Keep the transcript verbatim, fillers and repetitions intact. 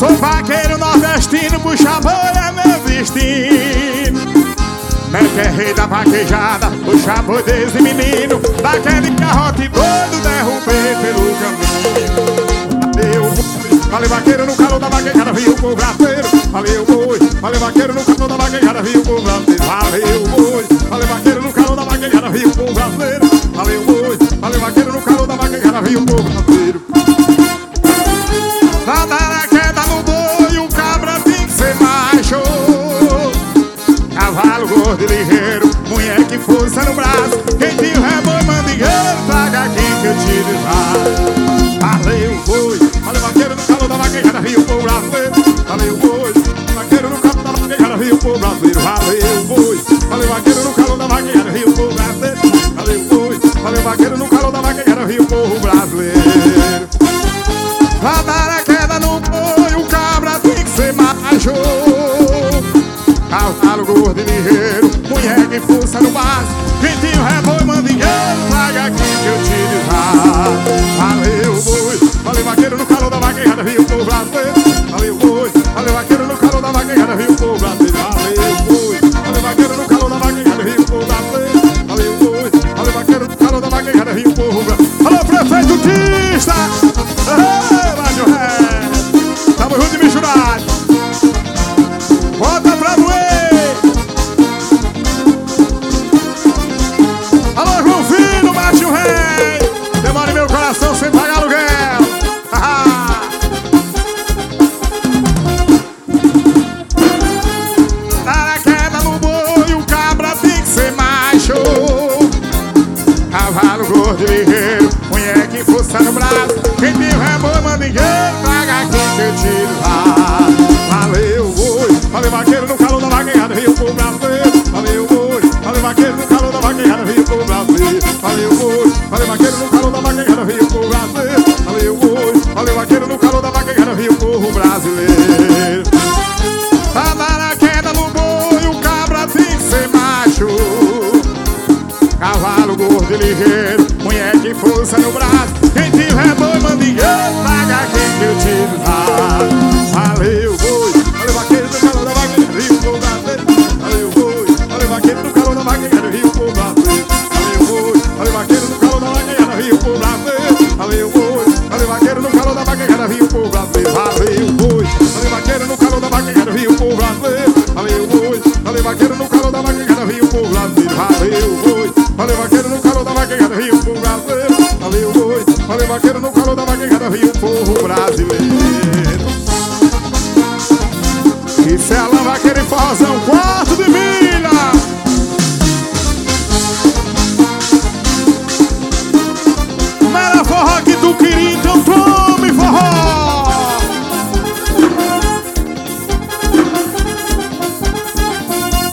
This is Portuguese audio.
Sou vaqueiro nordestino, puxa boi é meu destino. Neto é rei da vaquejada, puxa boi desde menino. Daquele garrote doido derrubei pelo caminho. Eu vou, valeu vaqueiro no calor da vaquejada, vi o povo brasileiro. Valeu boi, valeu vaqueiro no calor da vaquejada, vi o povo brasileiro. Valeu boi, valeu vaqueiro no calor da vaquejada, vi o povo brasileiro. Valeu boi, valeu vaqueiro no calor da vaquejada, vi o povo brasileiro. Pra dar a queda no boi, o cabra tem que ser macho. Cavalo gordo e ligeiro, mulher que força no braço. Quem tem o reboi mandigueiro, traga aqui que eu te desvasto. Valeu boi, valeu vaqueiro no calor da vaquejada, vi o povo brasileiro. Valeu boi, vaqueiro no calor da vaquejada, vi o povo brasileiro. Valeu boi, valeu vaqueiro no calor da vaquejada, vi o povo brasileiro. Valeu boi, valeu vaqueiro no calor da vaquejada, vi o povo brasileiro. Pra dar a queda no boi, o cabra tem que ser macho. Cavalo gordo e ligeiro, mulher que força no baço. Quem tem o reboi mandingueiro, traga aqui que eu te desvasto. Valeu boi, valeu vaqueiro no calor da vaquejada, vi o povo brasileiro. Valeu boi, valeu vaqueiro no calor da vaquejada, vi o povo brasileiro. Valeu boi, valeu vaqueiro no calor da vaquejada, vi o povo brasileiro. Valeu boi, valeu vaqueiro no calor da vaquejada, vi o povo brasileiro. Alô prefeito Tista, tamo junto e misturado. Bota pra doer. Alô João Filho, Macho Rei. Demora em meu coração sem pagar aluguel. Dar a queda no boi, o cabra tem que ser macho. Cavalo gordo e ligeiro, mulher que força no braço. Quem tem o reboi mandingueiro, traga aqui que eu tiro lá. Valeu boi, valeu vaqueiro no calor da vaquejada, vi o povo brasileiro. Valeu boi, valeu vaqueiro no calor da vaquejada, vi o povo brasileiro. Valeu boi, valeu vaqueiro no calor da vaquejada, vi o povo brasileiro. Valeu boi, valeu vaqueiro no calor da vaquejada, vi o povo brasileiro. Pra dar a queda no boi, o cabra tem que ser macho. Cavalo gordo e ligeiro, mulher que força no braço. Quem tem o reboi mandingueiro, traga aqui que eu te desvasto. Valeu boi, valeu vaqueiro no calor da vaquejada, vi o povo brasileiro. Valeu boi, valeu vaqueiro no calor da vaquejada, vi o povo brasileiro. Valeu boi, valeu vaqueiro no calor da vaquejada, vi o povo brasileiro. Valeu boi, valeu vaqueiro no calor da vaquejada, vi o povo brasileiro. Valeu boi, valeu vaqueiro no calor da vaquejada, vi o povo brasileiro. Valeu boi, valeu vaqueiro no calor da vaquejada, vi o povo brasileiro. Valeu boi, valeu vaqueiro no calor da vaquejada, vi o povo brasileiro. Valeu boi, valeu vaqueiro no calor da vaquejada, vi o povo.